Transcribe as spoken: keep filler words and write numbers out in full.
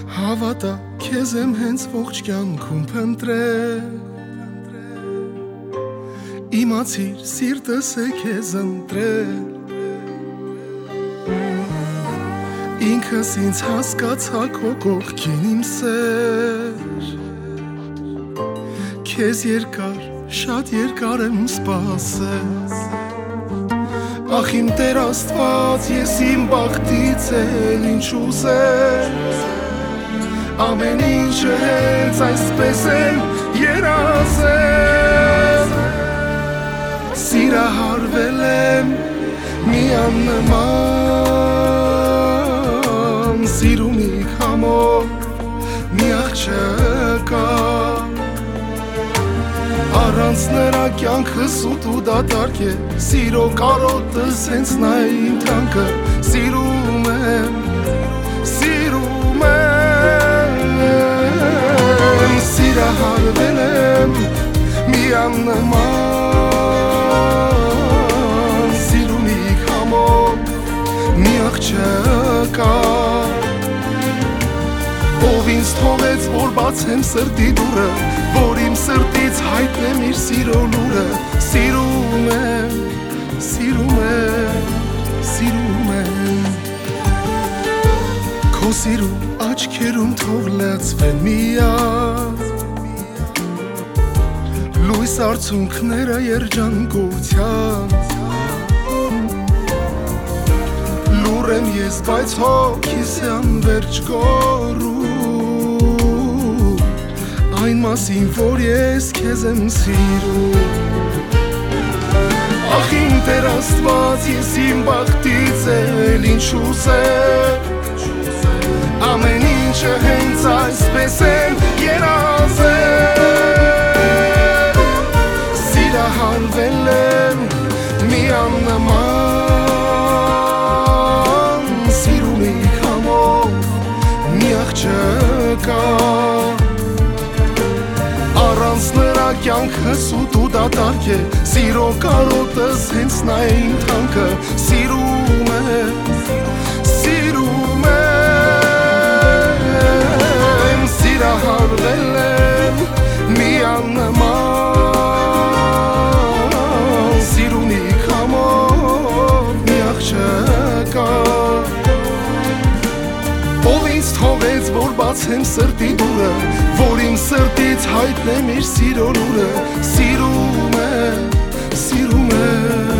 Հավատա քեզ եմ հենց ողջ կյանքում փնտրել Իմացիր սիրտս է քեզ ընտրել Ինքս ինձ հասկացա քո կողքին իմ սեր Քեզ երկար, շատ երկար եմ սպասել Ախ իմ Տեր Աստված, ես իմ բախտից էլ ինչ ուզել Ամեն ինչը հենց այսպես եմ երազել Սիրահարվել եմ մի աննման Սիրունիք համով մի աղջկա Առանց նրա կյանքը սուտ ու դատարկ է Սիրո կարոտս հենց նա է իմ թանկը Սիրում եմ, սիրում եմ Սիրահարվել եմ մի աննման Սիրունիք համով մի աղջկա Ով ինձ թողեց, որ բացեմ սրտի դուռը Որ իմ սրտից հայտնեմ իր սիրո լուրը Սիրում եմ, սիրում եմ, սիրում եմ Քո սիրում աչքերում թող լացվեն միակ Լույս արցունքները երջանկության Լուր եմ ես, բայց հոգիս է անվերջ գոռում Այն մասին, որ ես քեզ եմ սիրում Ախ իմ Տեր Աստված, ես իմ բախտից էլ ինչ ուզել Ամեն ինչը հենց այսպես եմ երազել Սիրահարվել եմ մի աննման Սիրունիք համով մի աղջկա Առանց նրա կյանքը սուտ ու դատարկ է Սիրո կարոտս հենց նա է իմ թանկը Սիրում եմ, սիրում եմ Սիրահարվել եմ մի աննման Սիրունիք համով մի աղջկա Ով ինձ թողեց, որ բացեմ սրտի դուռը Որ իմ սրտից հայտնեմ իր սիրո լուրը Սիրում եմ, սիրում եմ